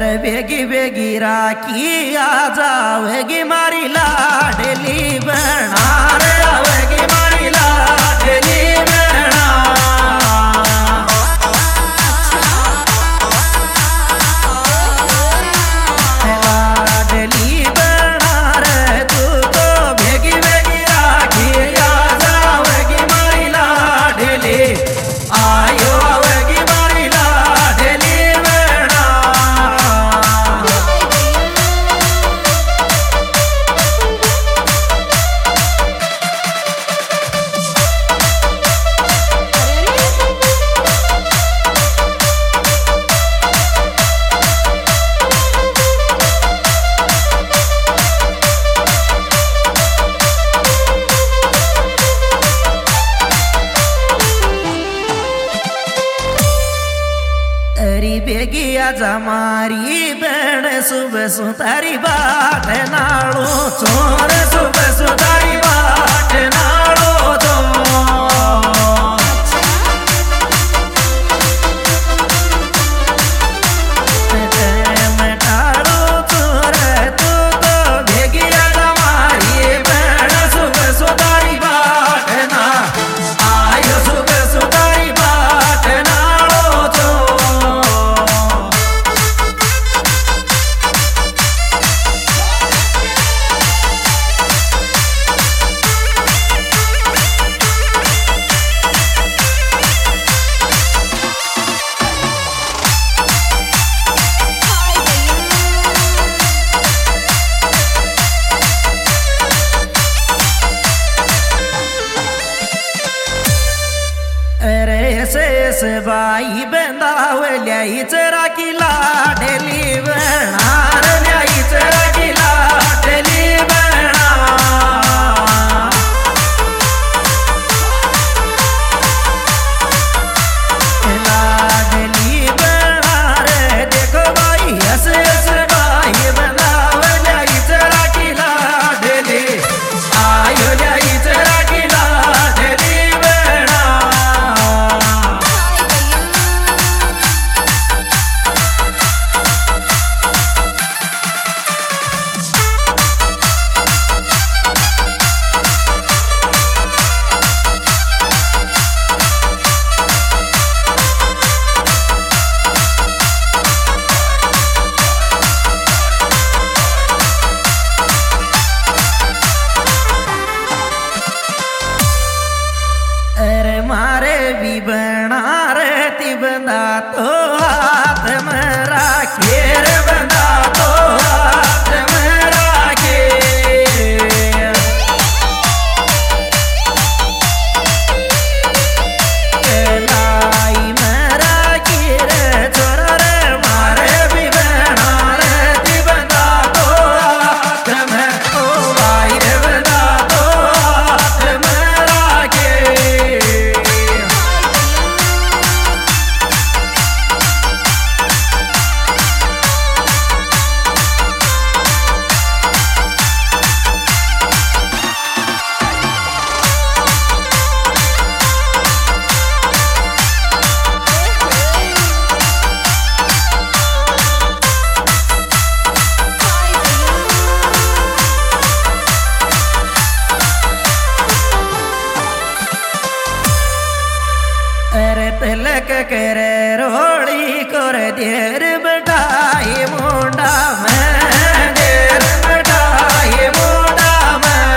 बेगी बेगी राखी आ जावेगी मारी लाडली बहना रे आवेगी मारी लाडली बहना लाडली बहना रे तू तो बेगी बेगी राखी आ जावेगी मारी लाडली आयो आवेगी मारी लाडली बेगी आजा मारी बहन सुबह सुतारी बाट नाड़ो चोर सुबह सुतारी बाट नाड़ो तो मटाड़ो चोर तू तो बेगी आजा मारी बहन सुबह सुतारी बाट ना आयो सुबह सुतारी बाट नाड़ो तो से बाई बंदावे ल्याई चरा की लाडली बहना ल्याई चरा की लाडली बहना लाडली बहना रे देखो बाई ऐसे ऐसे बाई बंदावे ल्याई चरा की लाडली आयो ल्याई चरा की लाडली बहना बना रहती बंदा तो हाथ में राखे रे बंदा तो हाथ में राखे लाई में राखी रे छोरा रे मारे भी बना रहती बंदा तो हाथ में ओ भाई रे बंदा तो हाथ में राखे तिलक करे रोड़ी कर देर बटाई मुंडा में देर बटाई मुंडा में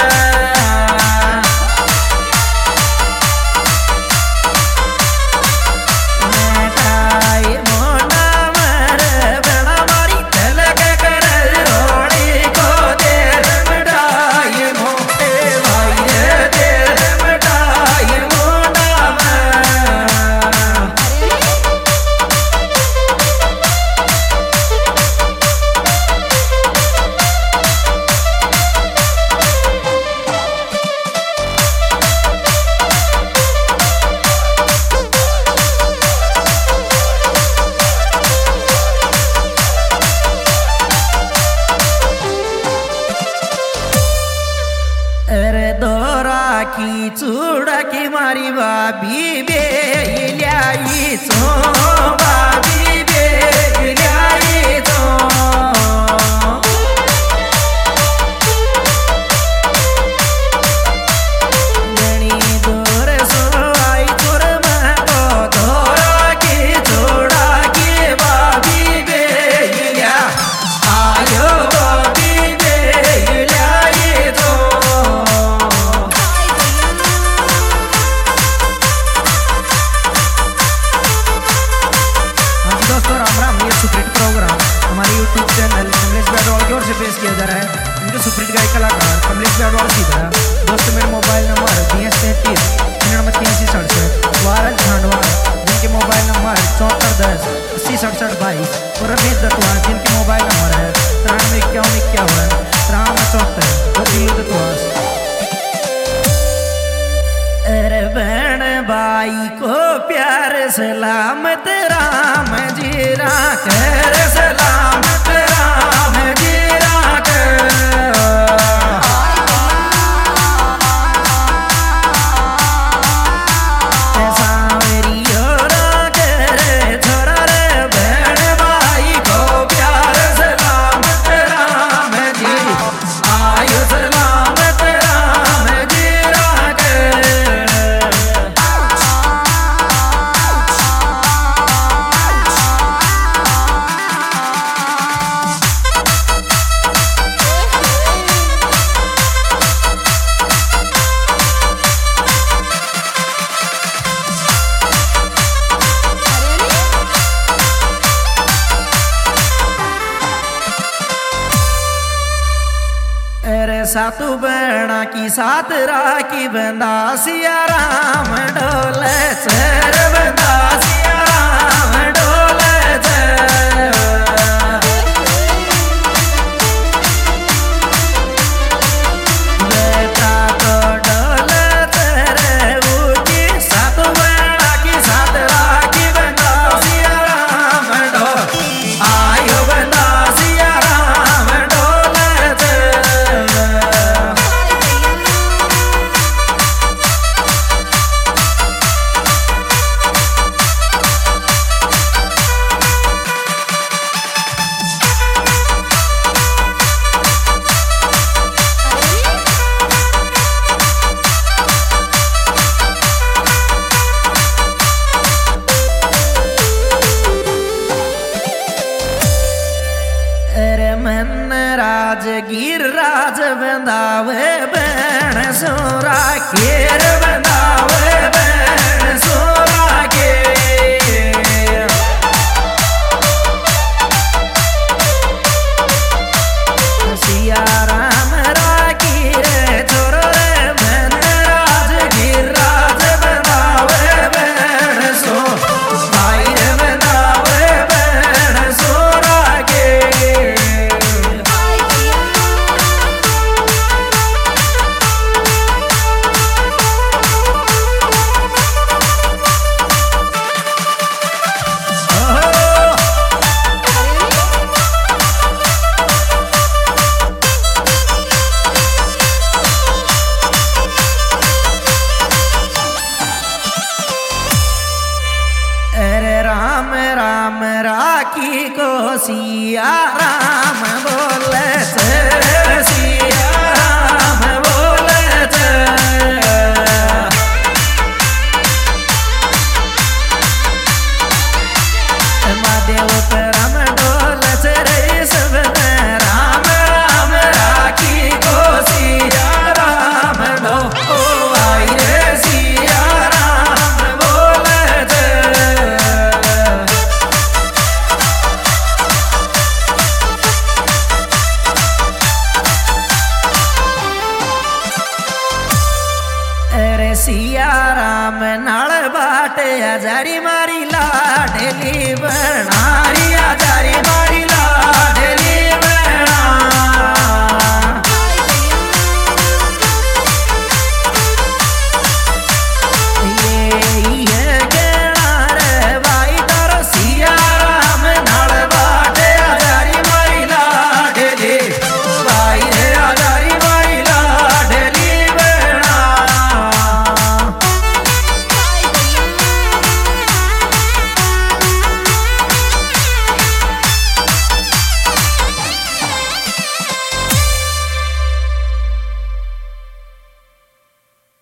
बटाई मुंडा में रे बड़ा मारी तिलक करे रोड़ी को देर बटाई मुंडे भाई रे देर बटाई मुंडा में की चूड़ा की मारी बाबी बे ल्याई चो बाबी बे ल्याई चो यूट्यूब चैनल कमलेश बैडवाल की ओर से पेश किया जा रहा है। इनके सुपरहिट गायक कलाकार कमलेश बैडवाल सीधा। दोस्तों मेरा मोबाइल नंबर 33 वारल छांडवा, जिनके मोबाइल नंबर 7410 80 67 22 और रमेश दत्तवा, जिनके मोबाइल नंबर है 93 51 51 73 अरे बहन भाई को प्यार सलामत राम जी राख सलामत राम जी राख। सातु बहना की सात राखी बंदा सिया राम डोले चर बंदा सिया राम डोले बेटा तो डोले तेरे ऊँची सातु बहना की सात राखी बंदा सिया राम डो आयो बंदा सिया राम डोले गिरराज बंदावे बहन सोरा केर बंदावे बहन सोरा के सिया राम राखी रे छोरो रे बहन राज गिरराज बंदावे बहन सो भाई रे बंदावे बहन सोरा के। राम राखी को सिया राम बोले सिया राम बोले महादेव राम डोले रे सब राम राम राखी को सिया राम डो आई रे सिया राम बोले सिया राम नाल बाटे हजारी